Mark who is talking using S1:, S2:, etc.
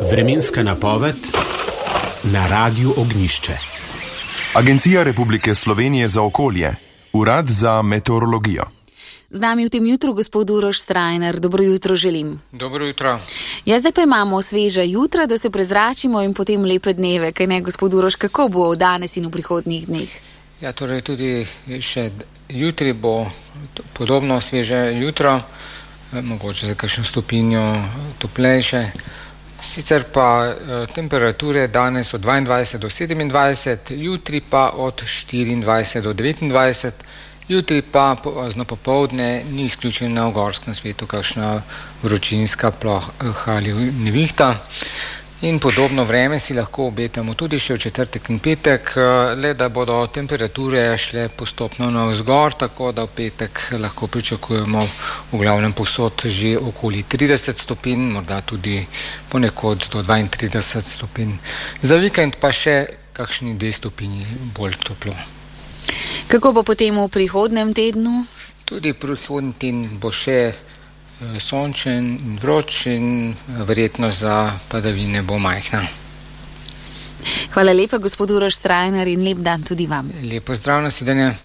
S1: Vremenska napoved na Radiu Ognjišče.
S2: Agencija Republike Slovenije za okolje, Urad za meteorologijo.
S3: Z nami v tem jutru gospod Uroš Strajnar. Dobro jutro želim.
S4: Dobro jutro.
S3: Ja, zdaj pa imamo sveža jutra, da se prezračimo in potem lepe dneve. Kaj ne, gospod Uroš, kako bo danes in v prihodnjih dneh?
S4: Ja, torej tudi še jutri bo podobno sveže jutro, mogoče za kakšno stopinjo toplejše. Sicer pa temperature danes od 22 do 27, jutri pa od 24 do 29, jutri pa pozno popoldne ni izključena v gorskem svetu kakšna vročinska ploha ali nevihta. In podobno vreme si lahko obetamo tudi še v četrtek in petek, le da bodo temperature šle postopno navzgor, tako da v petek lahko pričakujemo v glavnem povsod že okoli 30 stopinj, morda tudi ponekod do 32 stopinj. Za vikend pa še kakšni 2 stopinji bolj toplo.
S3: Kako bo potem v prihodnem tednu?
S4: Tudi prihodnji teden bo še sončen in vroč in verjetnost za padavine bo majhna.
S3: Hvala lepa, gospod Uroš Strajnar, in lep dan tudi vam.
S4: Lepo zdrav, nasvidenje.